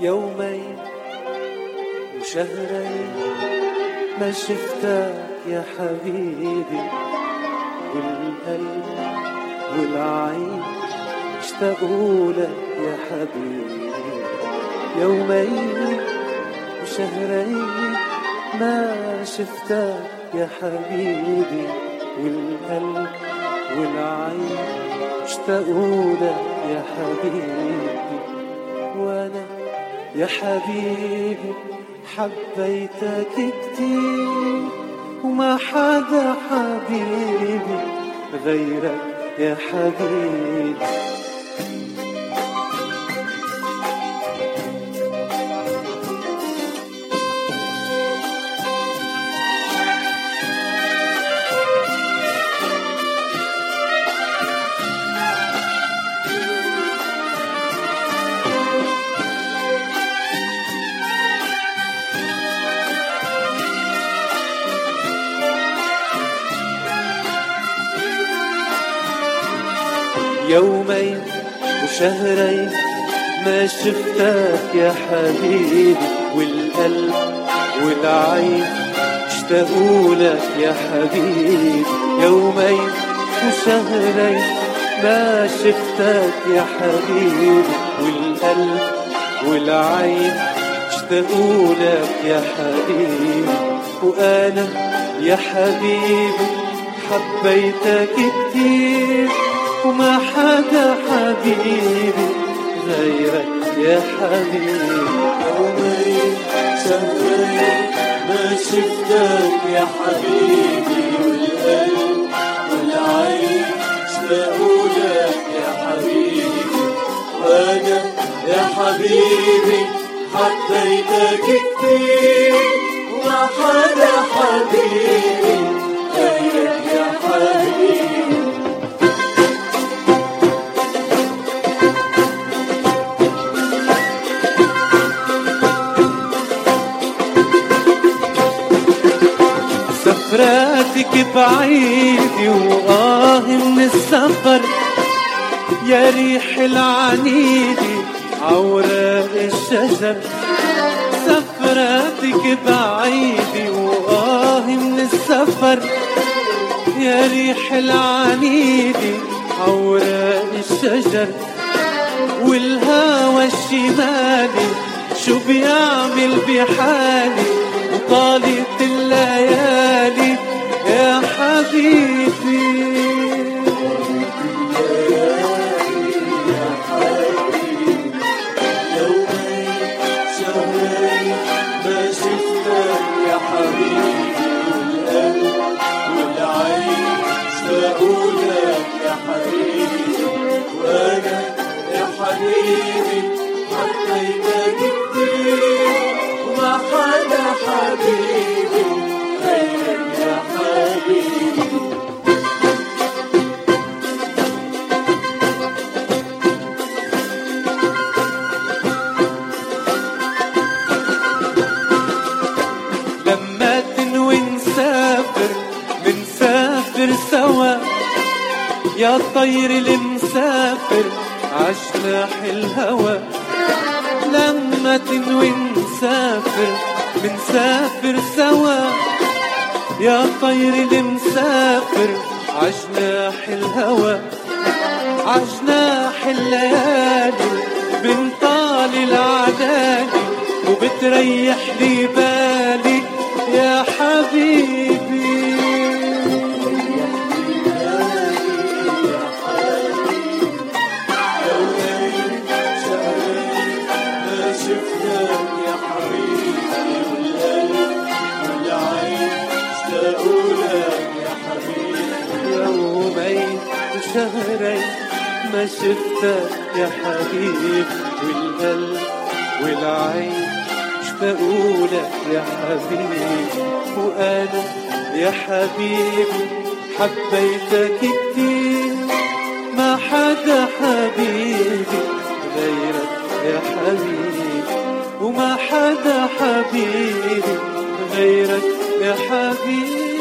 يومين وشهرين ما شفتك يا حبيبي، والقلب والعين اشتاقوا لك يا حبيبي. يومين وشهرين ما شفتك يا حبيبي، والقلب والعين اشتاقوا لك يا حبيبي. وانا يا حبيبي حبيتك كتير، وما حدا حبيبي غيرك يا حبيبي. يومين وشهرين ما شفتك يا حبيبي، والقلب والعين اشتاقوا لك يا حبيبي. يومين وشهرين ما شفتك يا حبيبي، والقلب والعين اشتاقوا لك يا حبيبي. وأنا يا حبيبي حبيتك كتير، وما حدا حبيبي غيرك يا حبيبي. يومين شهرين ما شفتك يا حبيبي، والقلب والعين اشتاقوا لك يا حبيبي. وانا يا حبيبي حبيتك كتير، وما حدا حبيبي غيرك يا حبيبي. سفراتك بعيدة من السفر، يا ريح العنيدة عوراق الشجر. سفراتك بعيدة من السفر، يا ريح العنيدة عوراق الشجر. والهوى الشمالي شو بيعمل بحالي، وطالت الليالي يا حبيبي. يومين شهرين ما شفتك يا حبيبي، والقلب والعين اشتاقوا لك يا حبيبي. وانا يا حبيبي حبيتك كتير، وما حدا حبيبي غيرك يا حبيبي. لما تنوي نسافر منسافر سوا، يا طير المسافر عجناح الهوى. لما تنوي نسافر منسافر سوا، يا طير المسافر عجناح الهوى. عجناح الليالي بنطال العدالي، وبتريح لي بالي يا حبيبي. يومين شهرين ما شفتك يا حبيبي، والقلب والعين اشتاقوا لك يا حبيبي. يومين وشهرين ما شفتك يا حبيبي، والقلب والعين اشتاقوا لك يا حبيبي. وأنا يا حبيبي حبيتك كتير، ما حدا حبيبي غيرك يا حبيبي. وما حدا حبيبي غيرك يا حبيبي.